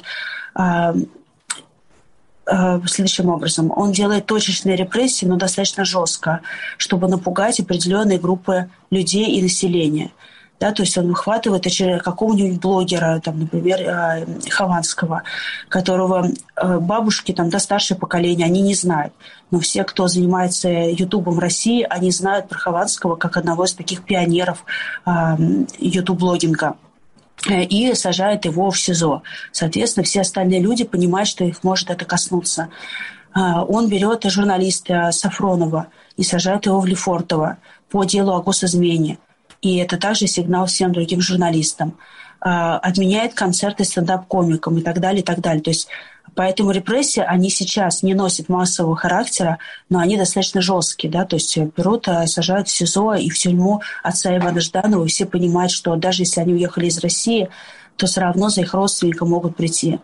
следующим образом. Он делает точечные репрессии, но достаточно жестко, чтобы напугать определенные группы людей и населения. Да, то есть он выхватывает какого-нибудь блогера, там, например, Хованского, которого бабушки там, да, старшее поколение, они не знают. Но все, кто занимается ютубом в России, они знают про Хованского как одного из таких пионеров ютуб-блогинга. И сажает его в СИЗО. Соответственно, все остальные люди понимают, что их может это коснуться. Он берет журналиста Сафронова и сажает его в Лефортово по делу о госизмене. И это также сигнал всем другим журналистам. Отменяет концерты стендап-комикам и так далее, и так далее. То есть поэтому репрессии, они сейчас не носят массового характера, но они достаточно жесткие. Да? То есть берут, сажают в СИЗО и в тюрьму отца Ивана Жданова, и все понимают, что даже если они уехали из России, то все равно за их родственников могут прийти.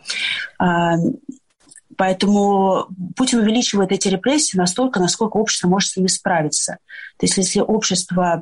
Поэтому Путин увеличивает эти репрессии настолько, насколько общество может с ними справиться. То есть если общество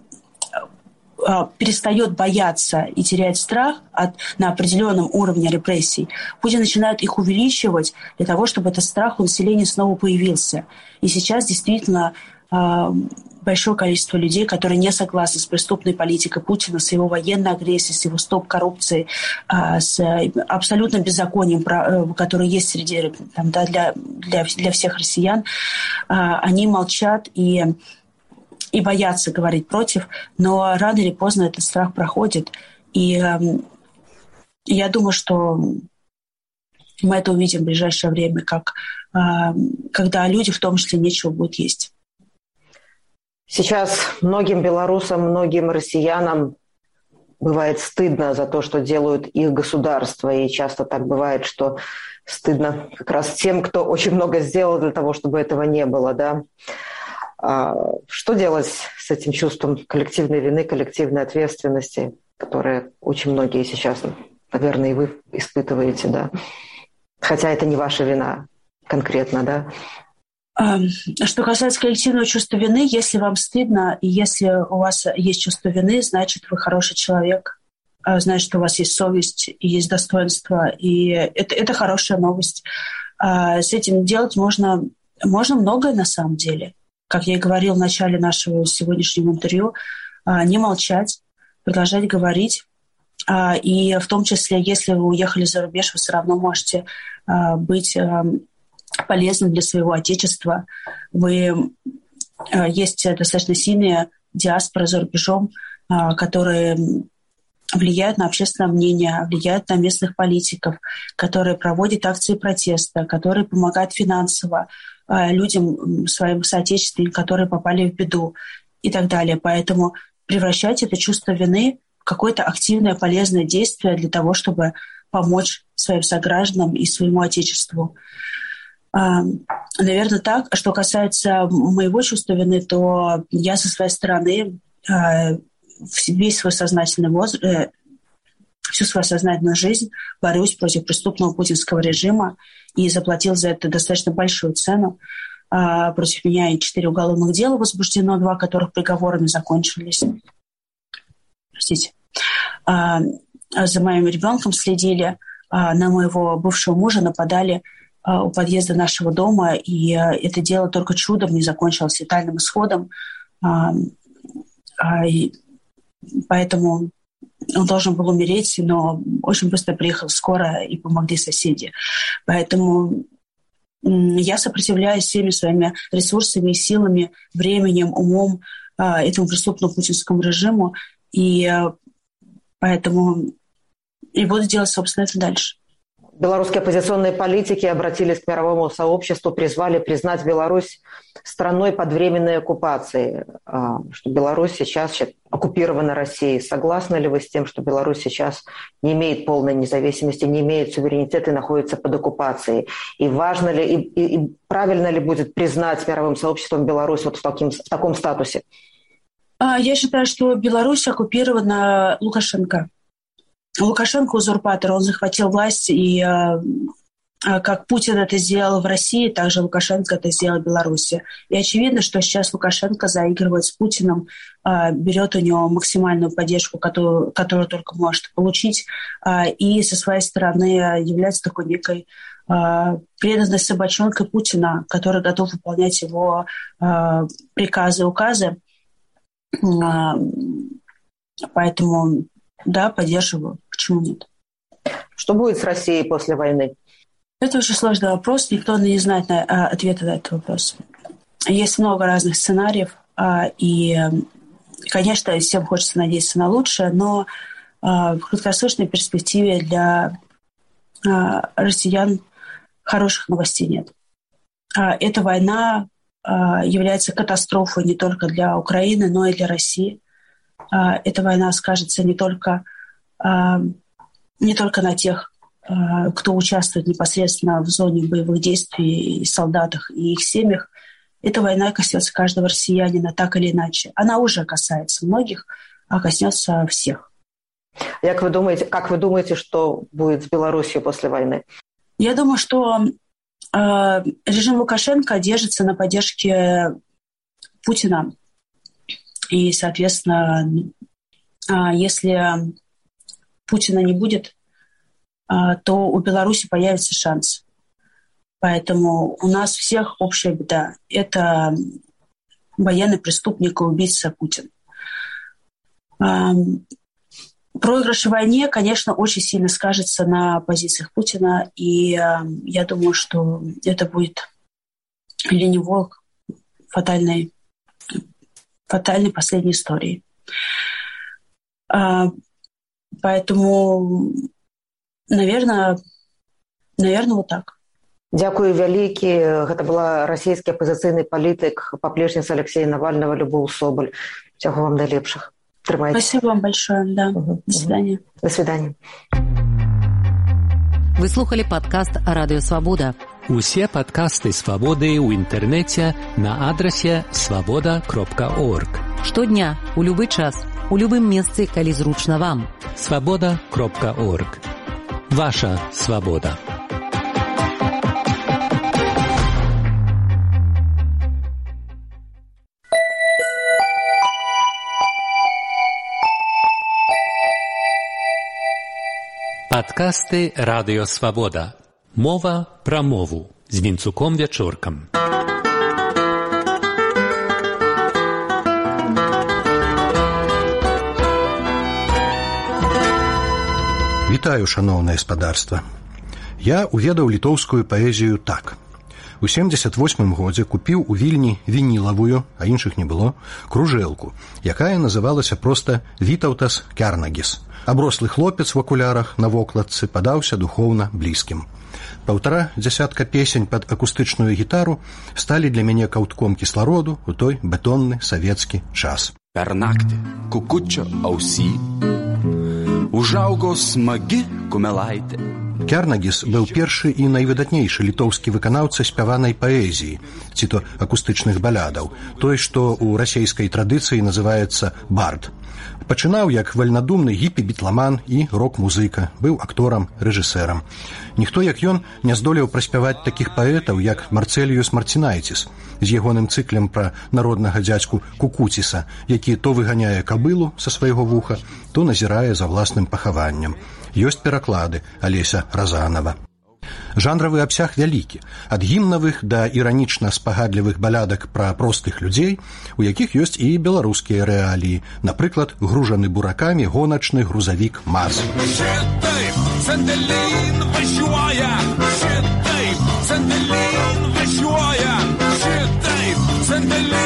перестает бояться и терять страх от, на определенном уровне репрессий, Путин начинает их увеличивать для того, чтобы этот страх у населения снова появился. И сейчас действительно большое количество людей, которые не согласны с преступной политикой Путина, с его военной агрессией, с его стоп-коррупцией, с абсолютным беззаконием, которое есть среди, там, да, для, для, для всех россиян, они молчат и и боятся говорить против, но рано или поздно этот страх проходит. И э, я думаю, что мы это увидим в ближайшее время, как, э, когда люди в том числе нечего будет есть. Сейчас многим белорусам, многим россиянам бывает стыдно за то, что делают их государства. И часто так бывает, что стыдно как раз тем, кто очень много сделал для того, чтобы этого не было, да. Что делать с этим чувством коллективной вины, коллективной ответственности, которые очень многие сейчас, наверное, и вы испытываете, да? Хотя это не ваша вина конкретно, да? Что касается коллективного чувства вины, если вам стыдно, и если у вас есть чувство вины, значит, вы хороший человек, значит, что у вас есть совесть, и есть достоинство, и это, это хорошая новость. С этим делать можно, можно многое на самом деле. Как я и говорил в начале нашего сегодняшнего интервью, не молчать, продолжать говорить. И в том числе, если вы уехали за рубеж, вы все равно можете быть полезным для своего отечества. Вы, есть достаточно сильные диаспоры за рубежом, которые влияют на общественное мнение, влияют на местных политиков, которые проводят акции протеста, которые помогают финансово людям, своим соотечественникам, которые попали в беду и так далее. Поэтому превращать это чувство вины в какое-то активное, полезное действие для того, чтобы помочь своим согражданам и своему отечеству. Наверное, так. Что касается моего чувства вины, то я со своей стороны весь свой сознательный возраст, всю свою сознательную жизнь борюсь против преступного путинского режима и заплатил за это достаточно большую цену. Против меня и четыре уголовных дела возбуждено, два которых приговорами закончились. Простите. За моим ребенком следили, на моего бывшего мужа нападали у подъезда нашего дома, и это дело только чудом не закончилось летальным исходом. Поэтому он должен был умереть, но очень быстро приехала скорая и помогли соседи. Поэтому я сопротивляюсь всеми своими ресурсами, силами, временем, умом этому преступному путинскому режиму. И Поэтому и буду делать, собственно, это дальше. Белорусские оппозиционные политики обратились к мировому сообществу, призвали признать Беларусь страной под временной оккупацией, что Беларусь сейчас оккупирована Россией. Согласны ли вы с тем, что Беларусь сейчас не имеет полной независимости, не имеет суверенитета и находится под оккупацией? И важно ли, и, и, и правильно ли будет признать мировым сообществом Беларусь вот в, таким, в таком статусе? Я считаю, что Беларусь оккупирована Лукашенко. Лукашенко узурпатор, он захватил власть, и э, как Путин это сделал в России, так же Лукашенко это сделал в Беларуси. И очевидно, что сейчас Лукашенко заигрывает с Путиным, э, берет у него максимальную поддержку, которую, которую только может получить, э, и со своей стороны является такой некой э, преданной собачонкой Путина, который готов выполнять его э, приказы и указы. Э, поэтому... Да, поддерживаю. Почему нет? Что будет с Россией после войны? Это очень сложный вопрос. Никто не знает на, а, ответа на этот вопрос. Есть много разных сценариев. А, и, конечно, всем хочется надеяться на лучшее, но а, в краткосрочной перспективе для а, россиян хороших новостей нет. А, эта война а, является катастрофой не только для Украины, но и для России. Эта война скажется не только, не только на тех, кто участвует непосредственно в зоне боевых действий, и солдатах, и их семьях. Эта война коснется каждого россиянина так или иначе. Она уже касается многих, а коснется всех. Как вы думаете, как вы думаете, что будет с Беларусью после войны? Я думаю, что режим Лукашенко держится на поддержке Путина. И, соответственно, если Путина не будет, то у Беларуси появится шанс. Поэтому у нас всех общая беда. Это военный преступник и убийца Путин. Проигрыш в войне, конечно, очень сильно скажется на позициях Путина. И я думаю, что это будет для него фатальной фатальной последней истории. А, поэтому, наверное, наверное, вот так. Дякую вялікі. Гэта была расійскі апазіцыйны палітык, паплечніца Алексея Навального, Любоў Соболь. Всего вам наилепших. Трымайтесь. Спасибо вам большое. Да. Угу. До свидания. До свидания. Вы слухали падкаст Радыё Свабода. Усе падкасты Свабоды ў інтэрнэце на адрасе свабода кропка орг. Штодня, у любы час, у любым месцы, калі зручна вам. свабода кропка орг. Ваша свабода. Падкасты Радыё Свабода. Мова пра мову з Вінцуком Вячоркам. Вітаю, шаноўнае спадарства. Я уведаў літоўскую паэзію так. У семдзесят восьмым годзе купіў у Вільні вінілавую, а іншых не было, кружэлку, якая называлася проста Вітаўтас Кярнагіс. Аброслы хлопец в акулярах на вокладцы падаўся духоўна блізкім. Паўтара дзясятка песень пад акустычную гітару сталі для мяне каўтком кіслароду у той бетонны савецкі час. Pernakti kukučio ausy užaugo smagi kumelaitė. Кярнагіс быў першы і найвыдатнейшы літоўскі выканаўца спяванай паэзіі, ці то акустычных балядаў, той, што ў расейскай традыцыі называецца бард. Пачынаў як вальнадумны гіпі-бітламан і рок-музыка, быў акторам, рэжысэрам. Ніхто, як ён, не здолеў праспяваць такіх паэтаў, як Марцэліюс Марцінайціс з ягоным цыклем пра народнага дзядзьку Кукуціса, які то выганяе кабылу са свайго вуха, то назірае за власным пахаваннем. Ёсць пераклады Алеся Разанова. Жанравы абсяг вялікі, ад гімнавых да іранічна-спагадлівых балядак пра простых людзей, у якіх ёсць і беларускія рэаліі, напрыклад, гружаны буракамі гоначны грузавік МАЗ.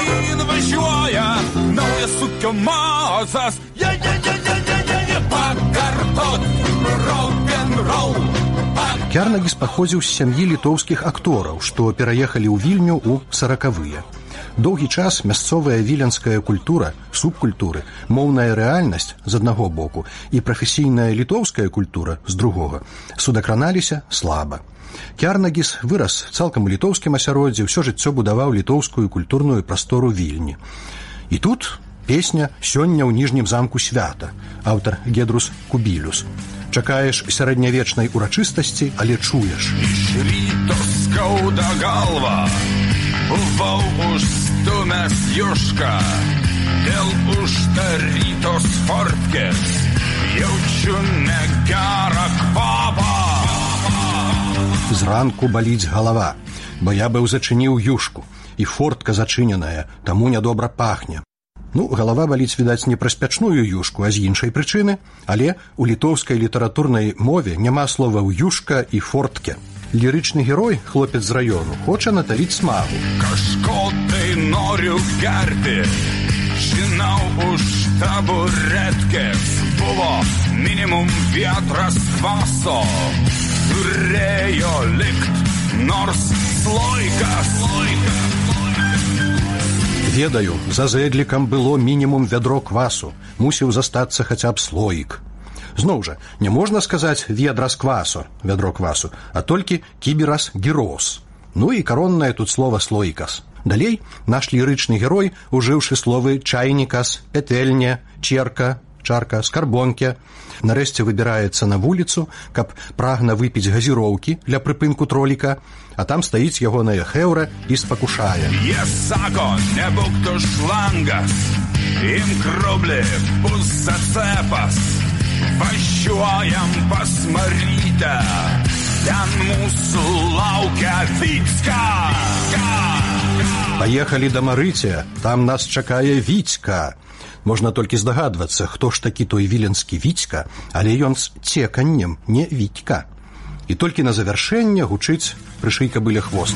Naujas suka mazas, ja, ja, ja, ja, ja, ja, ja, Кярнагіс паходзіў з сям'і літоўскіх актораў, што пераехалі ў Вільню ў саракавыя. Доўгі час мясцовая віленская культура, субкультуры, моўная рэальнасць з аднаго боку і прафесійная літоўская культура з другога судакраналіся слаба. Кярнагіс вырас цалкам у літоўскім асяроддзі, ўсё жыццё будаваў літоўскую культурную прастору Вільні. І тут песня «Сёння ў ніжнім замку свята», аўтар Гедрус Кубілюс. Чакаеш сярэднявечнай урачыстасці, але чуеш. Šryto skauda galva, buvau užstumęs jušką, dėl uždarytos fortkės, jaučiu negerą kvapą. Зранку баліць галава, бо я быў зачыніў юшку, і фортка зачыненая, таму нядобра пахне. Ну, галава баліць, відаць, не праз пячную юшку, а з іншай прычыны, але у літоўскай літаратурнай мове няма словаў юшка і фортке. Лірычны герой, хлопец з раёну, хоча наталіць смагу. Kažko tai noriu gerti, žinau už taburetkės buvo minimum vietras kvaso, turėjo likt nors sloikas. Ведаю, за зэдлікам было мінімум вядро квасу, мусіў застацца хаця б слоік. Зноў жа, не можна сказаць ведрас квасу, вядро квасу, а толькі кіберас гірос. Ну і короннае тут слова слоікас. Далей наш лірычны герой, ужыўшы словы чайнікас, петэльня, черка, чарка, скарбонке, нарэшце выбіраецца на вуліцу, каб прагна выпіць газіроўкі для прыпынку троліка, а там стаіць ягоная хэўра і спакушае. Jie sako, nebūk tu šlangas, imk rublį, bus atcepas, važiuojam pas Marytę, ten mūsų laukia Віцька. Паехалі да Марыця, там нас чакае Віцька. Можна толькі здагадвацца, хто ж такі той віленскі Віцька, але ён з цеканнем, не Вітька. І толькі на завяршэнне гучыць «Прышый кабыля хвост».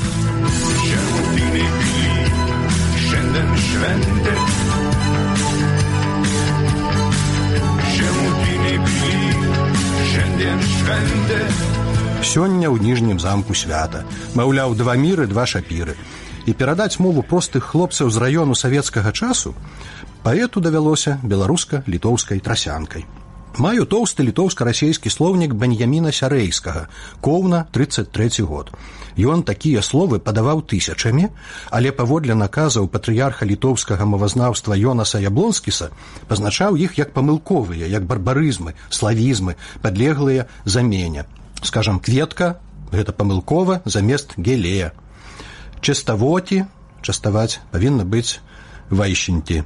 Сёння ў ніжнім замку свята. Маўляў, два міры, два шапіры. І перадаць мову простых хлопцаў з раёну савецкага часу паэту давялося беларуска-літоўскай трасянкай. Маю тоўсты літоўска-расейскі слоўнік Беньяміна Сярэйскага, Коўна, трыццаць трэці год. Ён такія словы падаваў тысячамі, але паводле наказаў патрыярха літоўскага мовазнаўства Йонаса Яблонскіса пазначаў іх як памылковыя, як барбарызмы, славізмы, падлеглыя замене. Скажам, кветка – гэта памылкова замест гелея. Честавоті, частаваць, павінна быць вайшенті.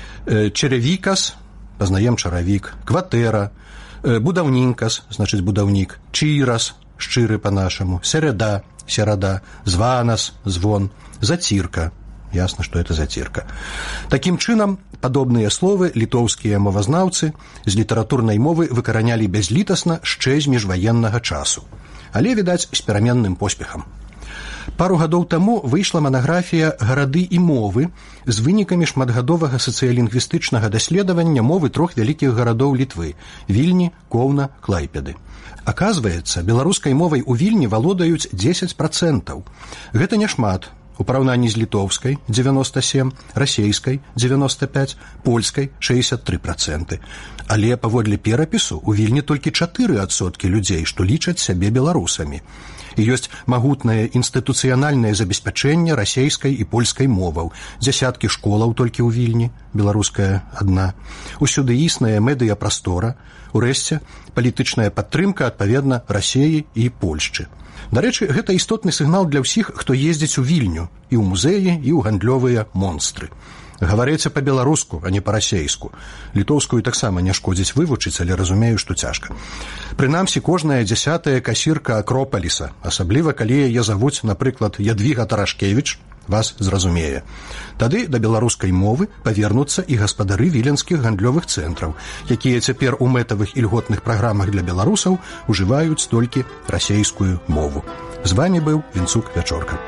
Черевікас, пазнаем чаравік, кватэра, будаўнінкас, значыць будаўнік, чырас, шчыры па-нашаму, серяда, серада, званас, звон, зацірка, ясна, што это зацірка. Такім чынам, падобныя словы літоўскія мовазнаўцы з літаратурнай мовы выкаранялі бязлітасна шчэ з міжваеннага часу, але, відаць, з пераменным поспехам. Пару гадоў таму выйшла манаграфія «Гарады і мовы» з вынікамі шматгадовага сацыялінгвістычнага даследавання мовы трох вялікіх гарадоў Літвы – Вільні, Коўна, Клайпеды. Аказваецца, беларускай мовай у Вільні валодаюць дзесяць працэнтаў. Гэта няшмат. У параўнанні з літоўскай – дзевяноста сем, расейскай – дзевяноста пяць, польскай – шэсцьдзесят тры працэнты. Але паводле перапісу у Вільні толькі чатыры адсоткі людзей, што лічаць сябе беларусамі. І ёсць магутнае інстытуцыянальнае забеспячэнне расейскай і польскай моваў, дзясяткі школаў толькі ў Вільні, беларуская адна. Усюды існая медыяпрастора, урэшце палітычная падтрымка адпаведна Расеі і Польшчы. Дарэчы, гэта істотны сігнал для ўсіх, хто ездзіць у Вільню, і ў музеі, і ў гандлёвыя монстры. Гаварэце па-беларуску, а не па-расейску. Літоўскую таксама не шкодзіць вывучыць, але разумею, што цяжка. Прынамсі, кожная дзясятая касірка Акропаліса, асабліва калі яе завуць, напрыклад, Ядвіга Тарашкевіч, вас зразумее. Тады да беларускай мовы павернуцца і гаспадары віленскіх гандлёвых цэнтраў, якія цяпер у мэтавых і льготных праграмах для беларусаў ужываюць толькі расейскую мову. З вамі быў Вінцук Вячорка.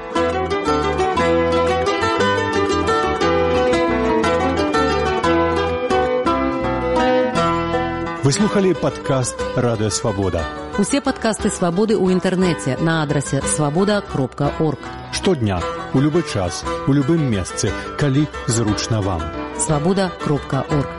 Вы слухали падкаст «Радыё Свабода». Усе падкасты «Свабоды» ў інтэрнэце на адрасе свабода кропка орг. Штодня, у любы час, у любым месцы, калі зручна вам. свабода кропка орг.